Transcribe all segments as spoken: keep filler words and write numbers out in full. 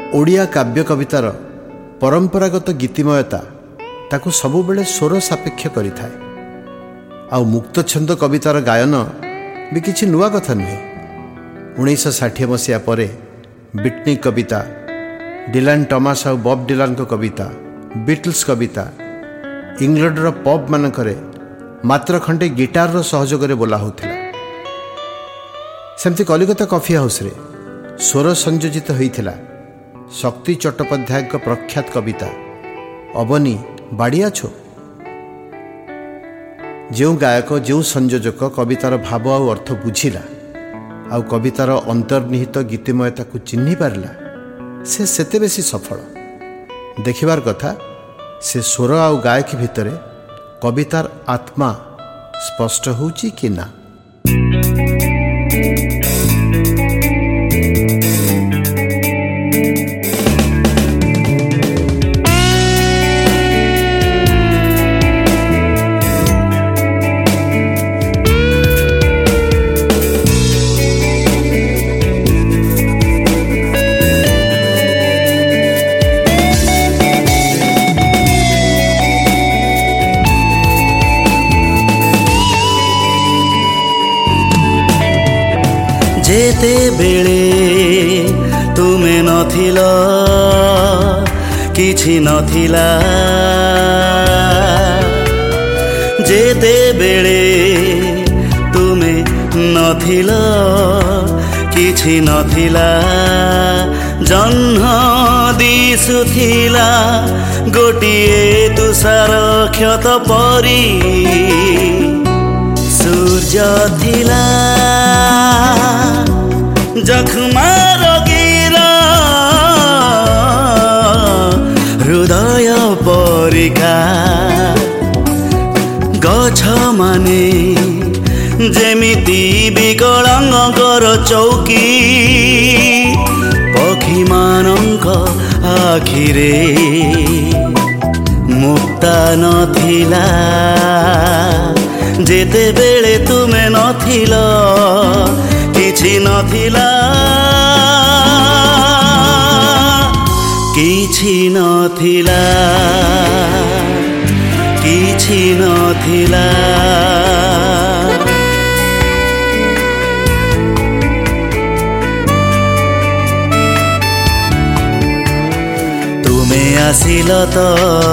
ओडिया काव्य कवितार परंपरागत गीतिमयता ताकू सबुबेले स्वर सापेक्ष करिथाए। आ मुक्त छंद कवितार गायन भी किछि नुआ कथा नुहे। उन्नीस षाठी मसीहा पर बिटनी कविता, डिलान टॉमस और बॉब डिलान को कविता, बीटल्स कविता इंग्लैंडर पब मानकरे मात्र खंडे गिटार सहयोग बोला होता। सेमती कलिकता कॉफी हाउस रे स्वर संयोजित होता शक्ति चट्टोपाध्याय प्रख्यात कविता अबनी बाड़िया छो। जो गायक जो संयोजक कवितार भाव आ अर्थ बुझिला आ कवितार अंतर्निहित गीतिमयता को चिन्ह पारला से सेते बेसी सफल। देखिबार कथा से स्वर आ गायक भितरे कवितार आत्मा स्पष्ट होउची कि ना। जेते बेले तुमे नथिल किछि नथिला, जेते बेले तुमे नथिल किछि नथिला, जह्न दिसुथिला गोटिए तुषार क्षत परी सूर्य थिला। जख्मा रोगीरा हृदय परिका गछ माने जेमिति विकलांगर चौकी पक्षी मानंक आखिरे मुक्ता नथिला। जेते बेले तुमे नथिल किछि नथिला, किछि नथिला, किछि नथिला। तुमे आसिल तो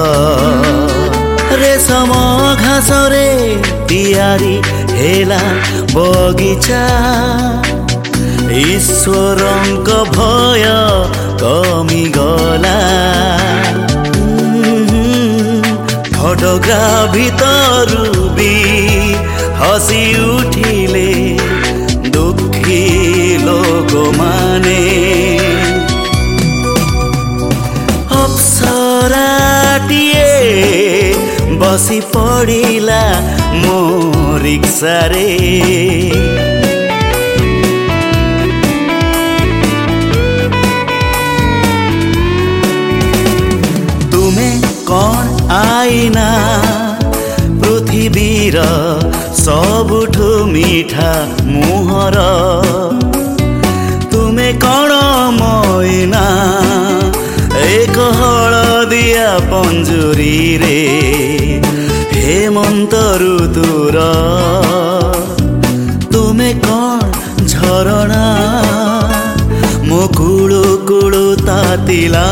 रेशम घासरे तियारी हेला बगीचा, ईश्वरंक भय कमी गला। फोटोग्राफ भितरु भी हसी उठिले दुखी लोक माने। अप्सराटिए बसी पड़िला मो रिक्शा रे। तुमे कौन आईना पृथ्वीर सबुठु मीठा मुहर, तुमे कौन मैना एक हलदिया पंजुरी रे हेमंत ऋतुर। तुमे कौन झरणा मो कुळु कुळु तातिला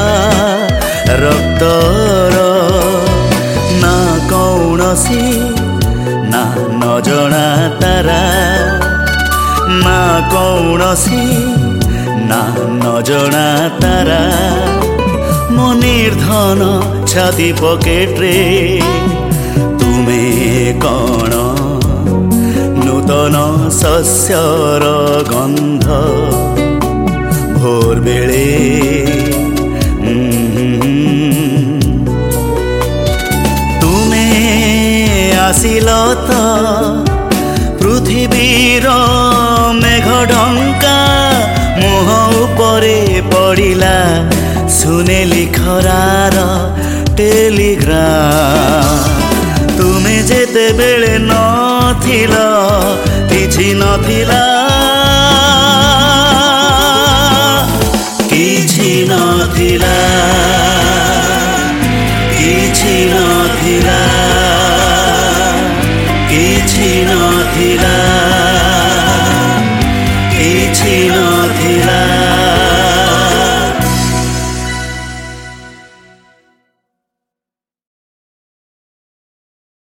रक्तर, ना कौनसी ना नजणा तारा, ना कौनसी ना नजणा तारा। मो निर्धन छाती पकेट रे तुमे कौन नूतन शस्यर गंध भोर बेले। तुमे आसिल तो पृथ्वीर मेघ ढंका मुह उपरे पड़िला सुनेली खरार टेलीग्राम। तुमे जेते बेले नथिल किछि नथिला, किछि ନଥିଲା କିଛି ନଥିଲା କିଛି ନଥିଲା